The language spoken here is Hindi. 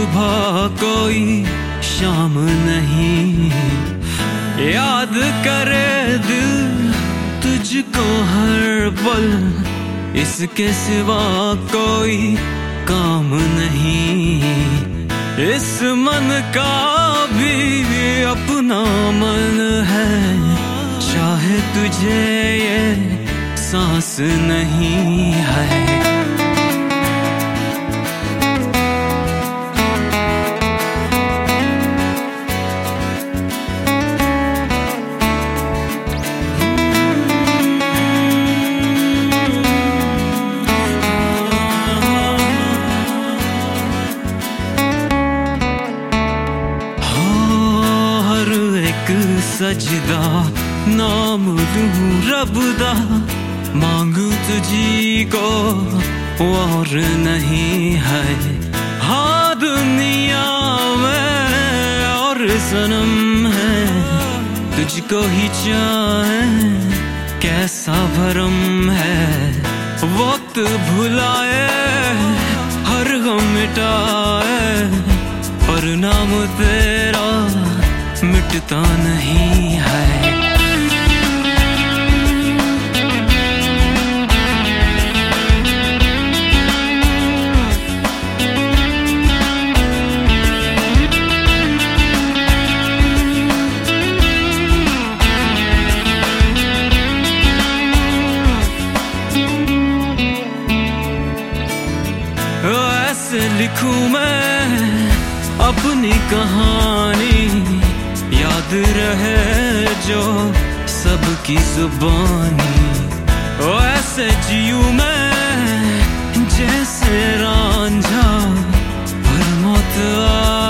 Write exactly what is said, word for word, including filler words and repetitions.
सुबह कोई शाम नहीं, याद करे दिल तुझको हर पल, इसके सिवा कोई काम नहीं। इस मन का भी अपना मन है, चाहे तुझे ये सांस नहीं है। सजदा नाम लूं रब दा, मांगू तुझी को और नहीं है। हाँ दुनिया में और सनम है, तुझको ही चाहे कैसा भरम है। वक्त भुलाए हर गम मिटाए, पर नाम तेरा मिटता नहीं है। ऐसे लिखूं मैं अपनी कहानी, याद रहे जो सबकी जुबानी। ओ ऐसे जीऊं मैं जैसे रांझा, पर मौत आ